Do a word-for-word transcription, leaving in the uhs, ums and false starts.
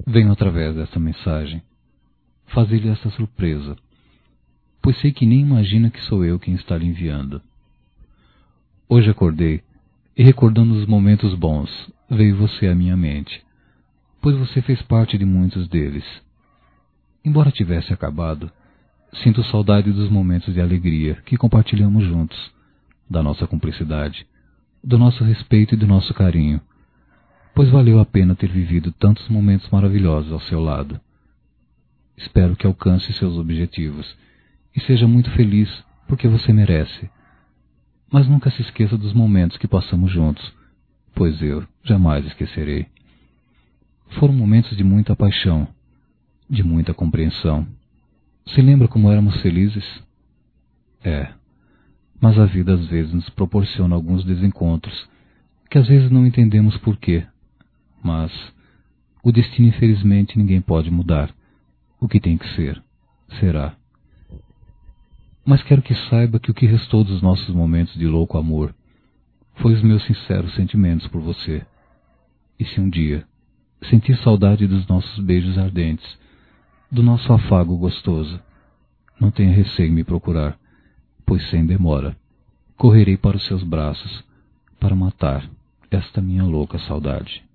Venho através desta mensagem fazer-lhe esta surpresa, pois sei que nem imagina que sou eu quem está lhe enviando. Hoje acordei e, recordando os momentos bons, veio você à minha mente, pois você fez parte de muitos deles. Embora tivesse acabado, sinto saudade dos momentos de alegria que compartilhamos juntos, da nossa cumplicidade, do nosso respeito e do nosso carinho, pois valeu a pena ter vivido tantos momentos maravilhosos ao seu lado. Espero que alcance seus objetivos e seja muito feliz, porque você merece. Mas nunca se esqueça dos momentos que passamos juntos, pois eu jamais esquecerei. Foram momentos de muita paixão, de muita compreensão. Se lembra como éramos felizes? É, mas a vida às vezes nos proporciona alguns desencontros, que às vezes não entendemos por quê. Mas o destino, infelizmente, ninguém pode mudar. O que tem que ser, será. Mas quero que saiba que o que restou dos nossos momentos de louco amor foi os meus sinceros sentimentos por você. E se um dia sentir saudade dos nossos beijos ardentes, do nosso afago gostoso, não tenha receio em me procurar, pois sem demora correrei para os seus braços para matar esta minha louca saudade.